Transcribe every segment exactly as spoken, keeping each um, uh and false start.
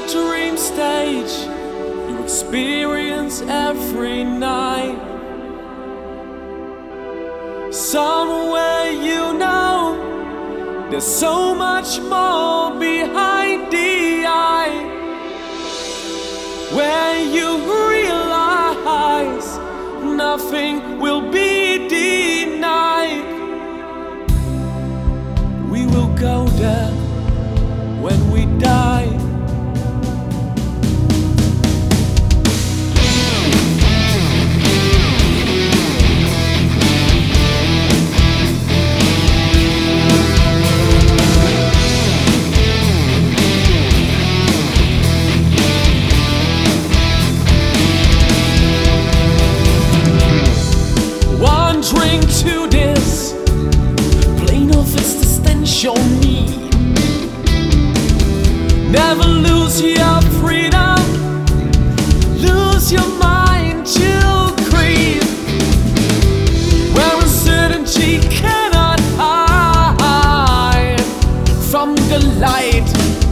dream stage you experience every night. Somewhere you know there's so much more behind the eye, where you realize nothing will be denied. We will go there when we die. One drink to this, plain of existential need. Never lose your freedom, lose your mind to creep, where uncertainty cannot hide from the light.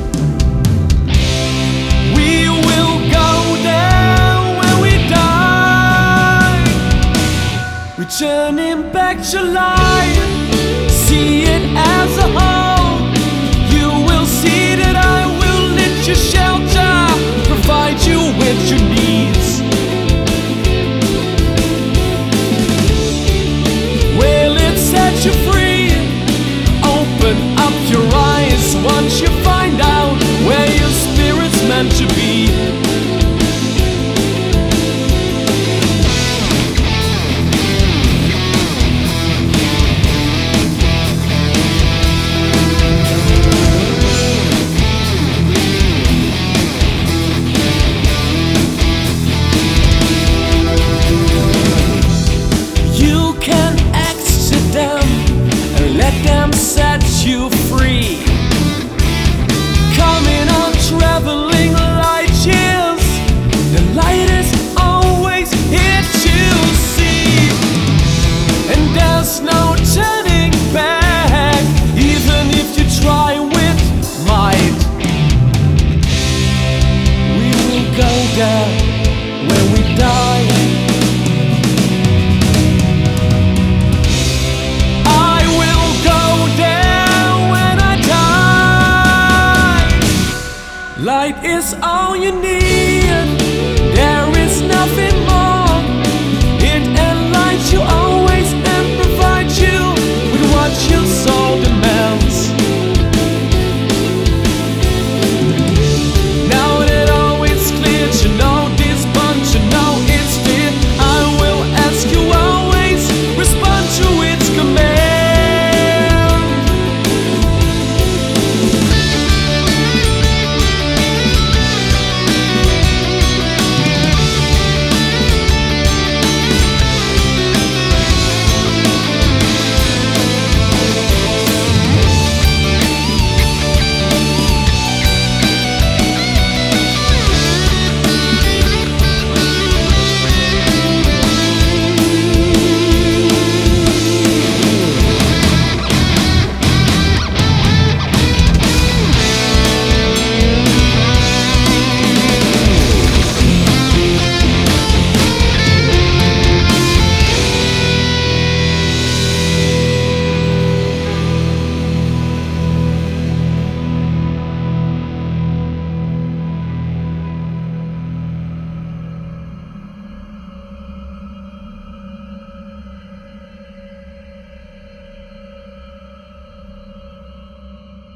We will go there when we die, returning back to life. See it as a whole. You will see that I will let you shelter, provide you with your needs. Will it set you free? Open up your eyes once you find out where your spirit's meant to be. You can ask to them and let them set you free.